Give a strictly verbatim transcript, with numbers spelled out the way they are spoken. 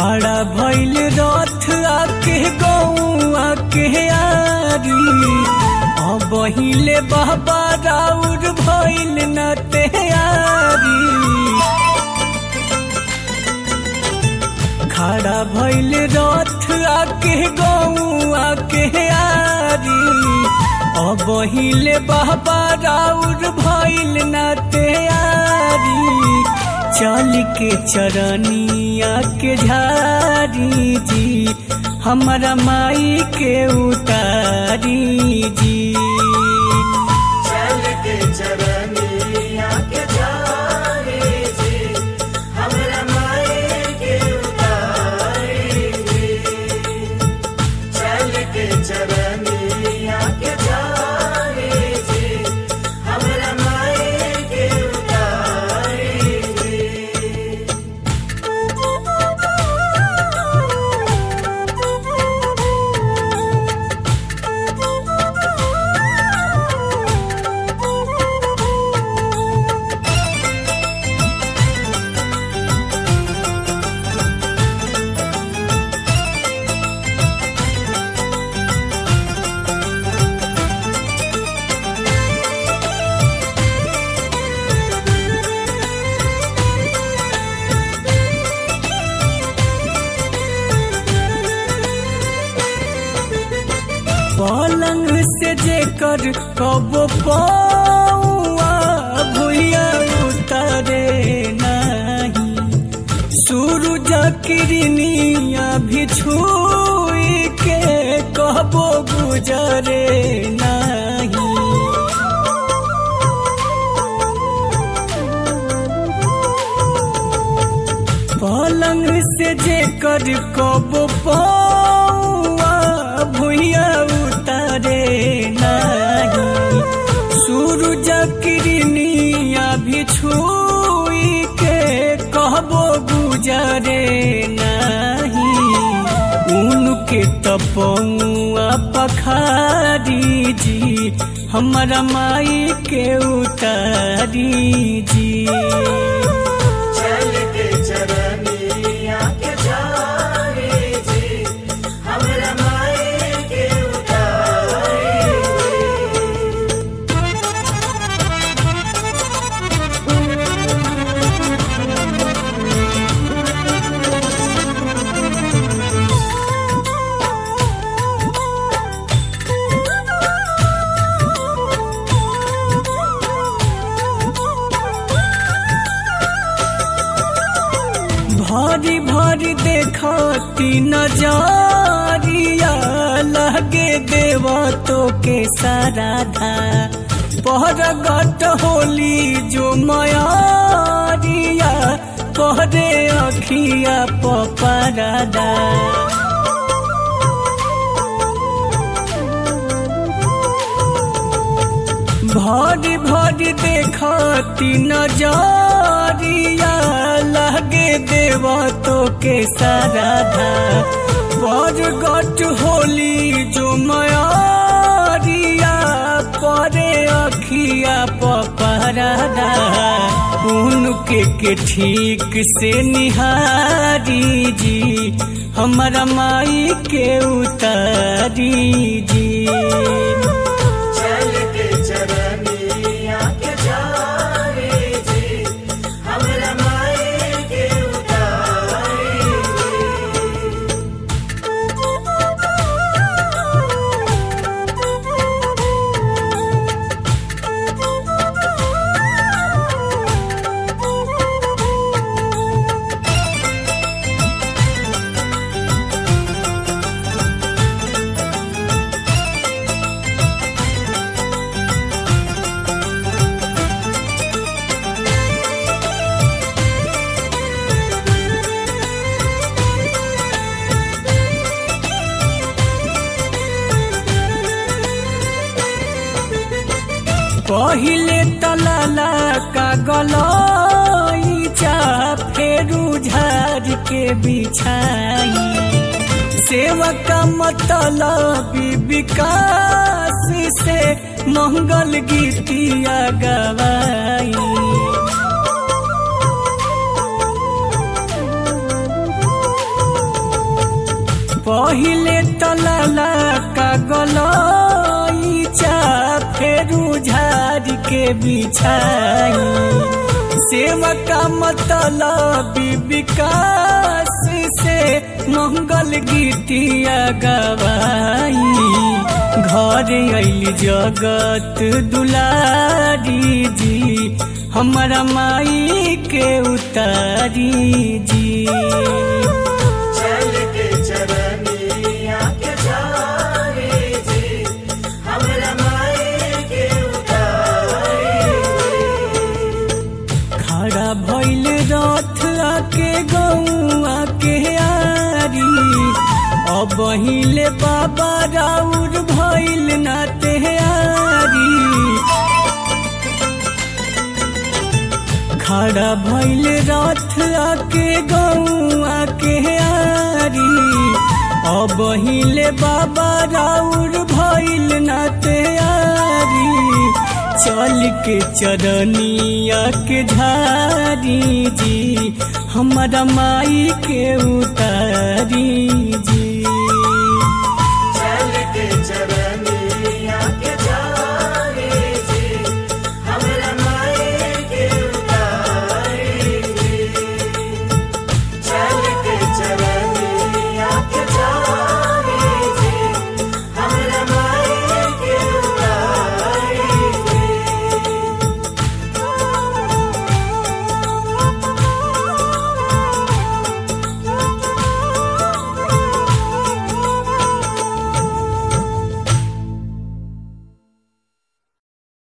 खड़ा भइल रथ आके गौआ के यारी अब हिले बाबा राउर भइल न तैयारी खड़ा भइल रथ आके गौआ के यारी अब हिले बाबा राउर भइल न तैयारी चल के चरनिया के झारी जी हमारा माई के उतारी जी चल के चरनिया के झारी जी हमारा माई के उतारी जी चल के चरनिया के झारी जी हमारा माई के उतारी जी पलंग से जेकर कब पौआ भुइया उतरे नहीं सूरज किरनिया भी छुई के कहबो गुजरे नहीं पलंग से जेकर कब पौआ भुइया उतरे नहीं सूरज किरनिया भी छुई के कहबो गुजरे नहीं उनके तपौआ पखारी जी हमारा माई के उतारी जी चल के चरनिया के झारी जी हमारा माई के उतारी भारी भारी देखती नजरिया लगे देवतो के साराधा पहरगट होली जो मयारिया पहरे अखिया पपरादा भारी भारी देखती नजरिया लगे देवतो के साराधा बरगट होली जो मयारिया परे अखिया पपरादा उनके के ठीक से निहारी जी हमारा माई के उतारी जी चल के चरनिया के झारी जी हमारा माई के उतारी पहिले तलाला का गलईचा फेरू झार के बिछाई सेवक मतलब विकास से मंगल गीतिया गवाई गलईचा फेरू झाड़ के बिछाई सेवा का मतलब विकास से मंगल गीतिया गवाई घर अइली जगत दुलारी जी हमारा माई के उतारी जी चल के चरनिया के जारे जी हमरा माई के उतारे खड़ा भइल रथ आके गौआ के आरी अब हिले बाबा राउर भइल ना तेहारी खड़ा भइल रथ आके गौआ के आरी अब हिले बाबा राउर भइल ना तेहारी चल के चरनिया के झारी जी हमारा माई के उतारी जी।